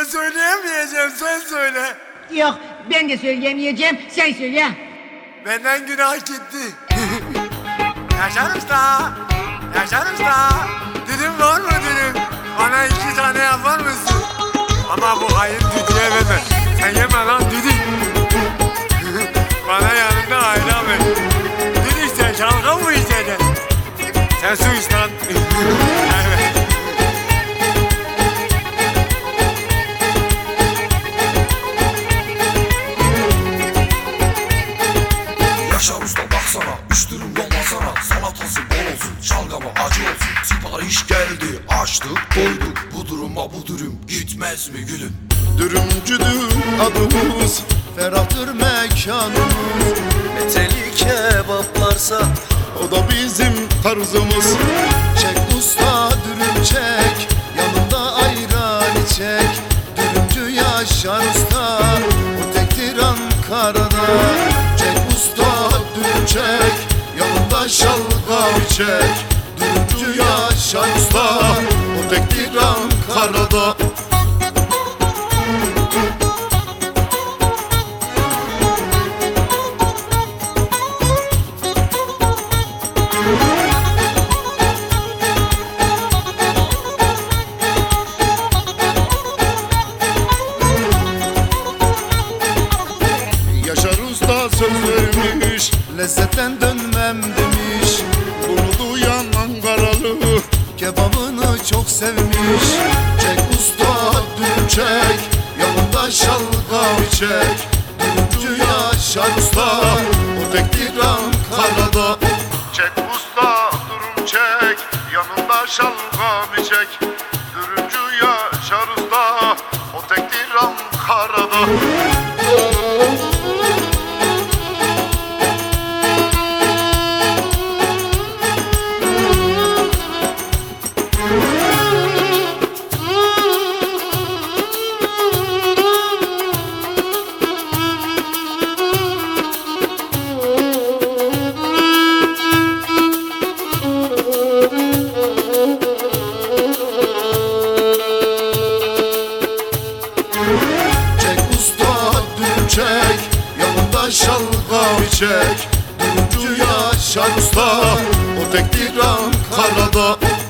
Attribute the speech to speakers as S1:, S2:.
S1: Ben söyleyemeyeceğim, sen söyle.
S2: Yok, ben de söyleyemeyeceğim, sen söyle.
S1: Benden günah gitti. Yaşar Usta, Yaşar Usta. Düdüm var mı düdüm? Bana 2 tane yapar mısın? Ama bu hayır düdüğe verme. Sen yeme lan düdük. Bana yanında ayran ver. Düdük sen şalgam mı içeceksin? Sen su iç lan. Evet.
S3: Yaşar Usta baksana, 3 dürüm yollansana. Salatası bol olsun, şalgamı acı olsun. Sipariş geldi, açtık doyduk. Bu duruma bu dürüm gitmez mi gülüm?
S4: Dürümcüdür adımız, ferahtır mekanımız.
S5: Meteli kebaplarsa
S4: O da bizim tarzımız. Çek usta dürüm çek, yanında ayran içek. Dürümcü Yaşar Usta, o tektir Ankara'da. Çek usta dürüm çek, yanında şalgam içek. Dürümcü Yaşar Usta, o tektir Ankara'da. Yaşar Usta söz vermiş, lezzetten dönmem demiş. Bunu duyan Ankaralı kebabını çok sevmiş. Çek usta dürüm çek, yanında şalgam içek. Dürümcü Yaşar Usta, o tektir Ankara'da. Çek usta dürüm çek, yanında şalgam içek. Dürümcü Yaşar Usta, o tektir Ankara'da. Çek usta dürüm çek, yanında şalgam içek. Dürümcü Yaşar Usta, o tektir Ankara'da.